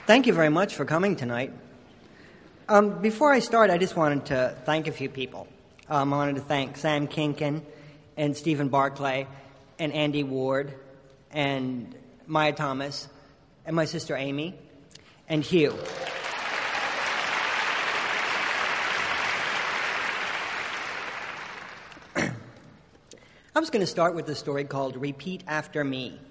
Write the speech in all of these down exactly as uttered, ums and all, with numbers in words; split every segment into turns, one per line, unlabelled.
Thank you very much for coming tonight. Um, before I start, I just wanted to thank a few people. Um, I wanted to thank Sam Kinkin and Stephen Barclay and Andy Ward and Maya Thomas and my sister Amy and Hugh. I was going to start with a story called Repeat After Me.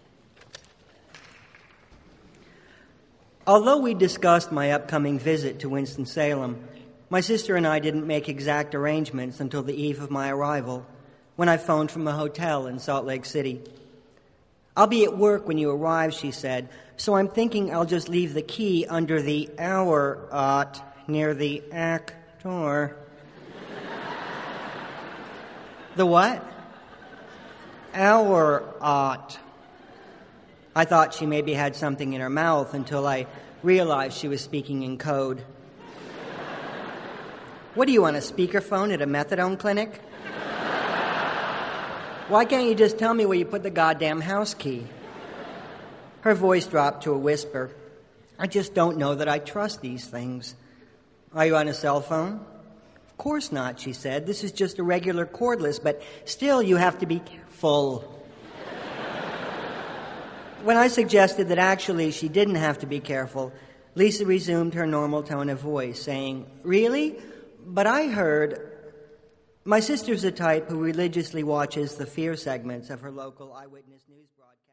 Although we discussed my upcoming visit to Winston-Salem, my sister and I didn't make exact arrangements until the eve of my arrival, when I phoned from a hotel in Salt Lake City. "I'll be at work when you arrive," she said, "so I'm thinking I'll just leave the key under the hour ot near the ack door." The what? Hour ot. I thought she maybe had something in her mouth until I realized she was speaking in code. "What do you want, a speakerphone at a methadone clinic? Why can't you just tell me where you put the goddamn house key?" Her voice dropped to a whisper. "I just don't know that I trust these things." "Are you on a cell phone?" "Of course not," she said. "This is just a regular cordless, but still you have to be careful." When I suggested that actually she didn't have to be careful, Lisa resumed her normal tone of voice, saying, "Really? But I heard..." My sister's the type who religiously watches the fear segments of her local eyewitness news broadcast.